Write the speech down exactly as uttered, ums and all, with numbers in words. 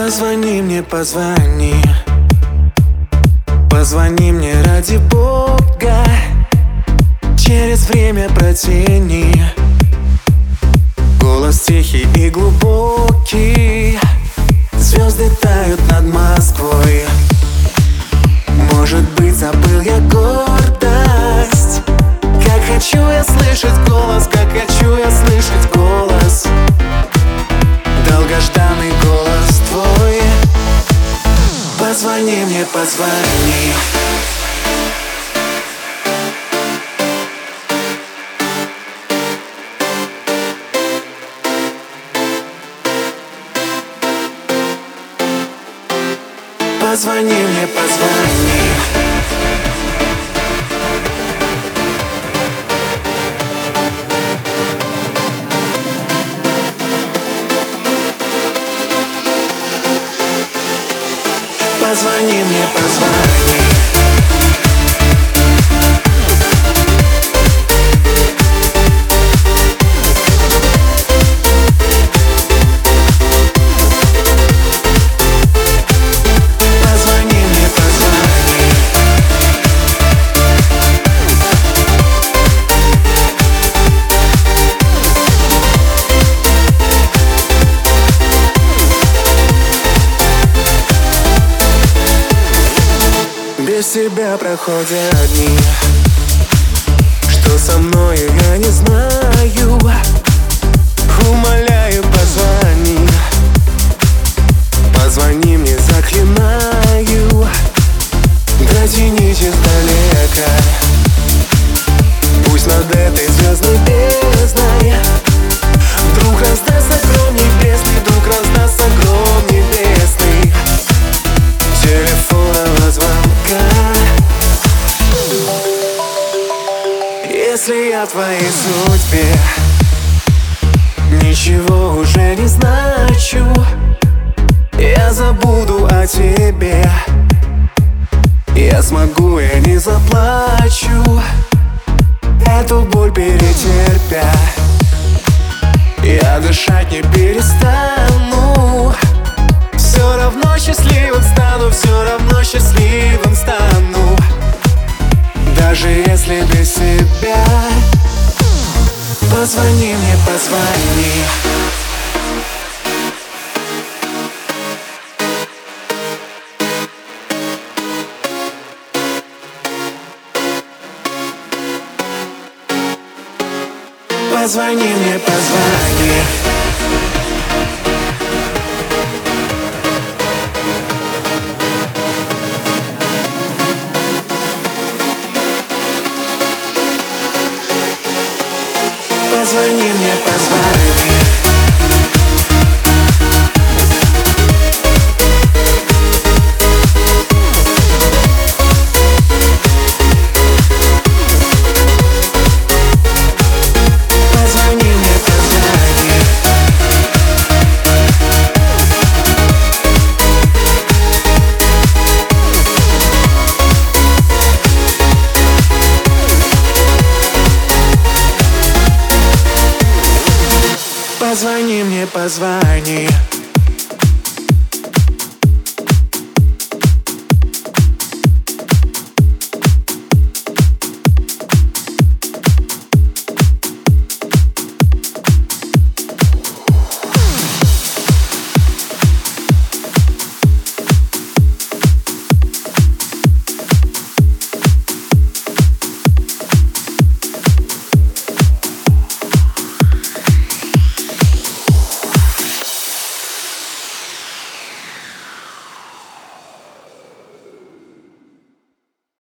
Позвони мне, позвони. Позвони мне ради Бога. Через время протяни. Голос тихий и глубокий. Звезды тают над Москвой. Может быть, забыл я гордость. Как хочу я слышать голос, как хочу я слышать голос. Долгожданный голос твой. Позвони мне, позвони. Позвони мне, позвони. Позвони мне, позвони. Без тебя проходят дни. Что со мной, я не знаю. Умоляю, позвони. Позвони мне, заклинаю. Дотянись издалека. Пусть над этой звездной бездной вдруг раздастся гром небесный, вдруг раздастся гром небесный телефонного звонка. Если я в твоей судьбе ничего уже не значу, я забуду о тебе. Я смогу, я не заплачу, эту боль перетерпя. Я дышать не перестану. Все равно счастливым стану, все равно счастливым стану. Даже если без тебя. Позвони мне, позвони. Позвони мне, позвони. Позвони мне, позвони. Позвони мне, позвони. Позвони мне, позвони.